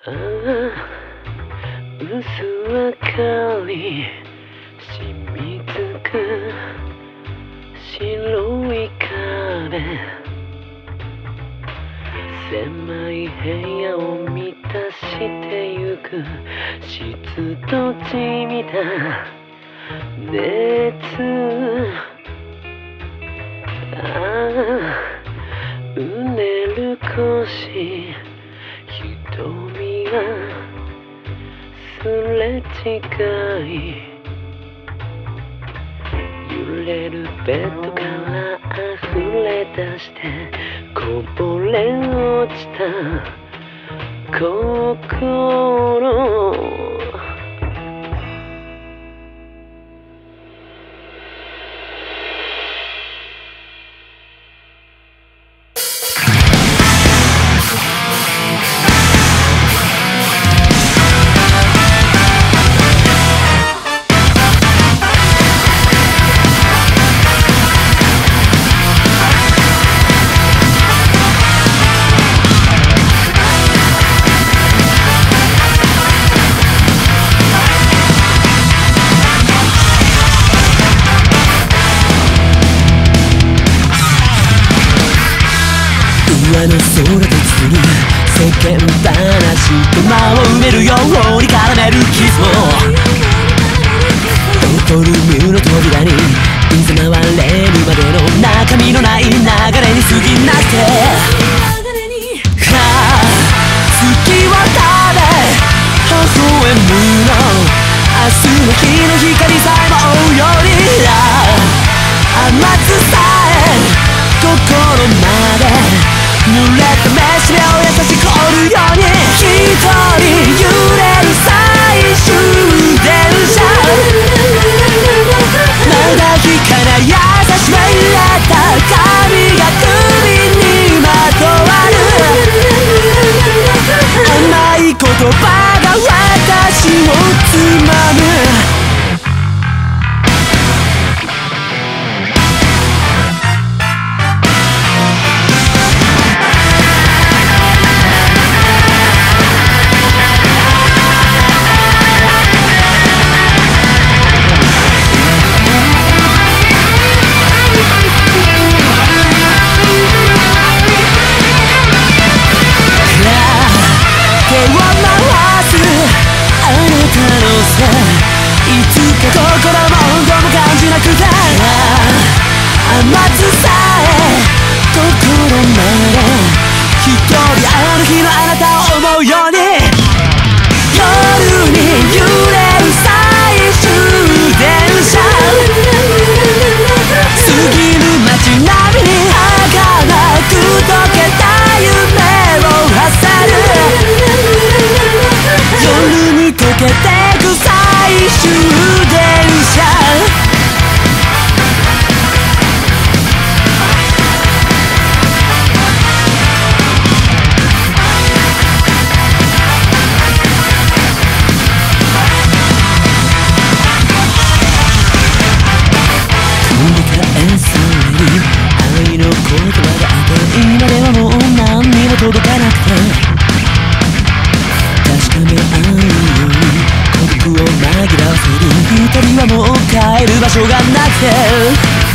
ああ、薄明かり染みつく白い壁、狭い部屋を満たしてゆく湿度じみた熱、ああ、うねる腰、瞳がすれ違い、揺れるベッドから溢れ出してこぼれ落ちた心、 上の空と包む世間話と間を埋めるように絡めるキスもボトルムの扉にいざ回れるまでの中身のない流れに過ぎなくて、はあ、月を食べ微笑むの明日の日の光さえも追うように、甘ささえ心まで濡れた飯目を優しく折るように、一人揺れる最終電車、まだ引かない優しめ入れた髪が首にまとわる、甘い言葉が私をつまむ、いつか心も温度も感じなくて、甘ささえ心まで一人あの日のあなたを思うように、夜に揺れる最終電車、過ぎる街並みに儚く溶けた夢を挟む、夜に溶けてく最終電車、繰り返される愛の言葉があって今ではもう何にも届かなくて、確かめ合うように孤独を紛らわせる二人はもう帰る場所がなくて、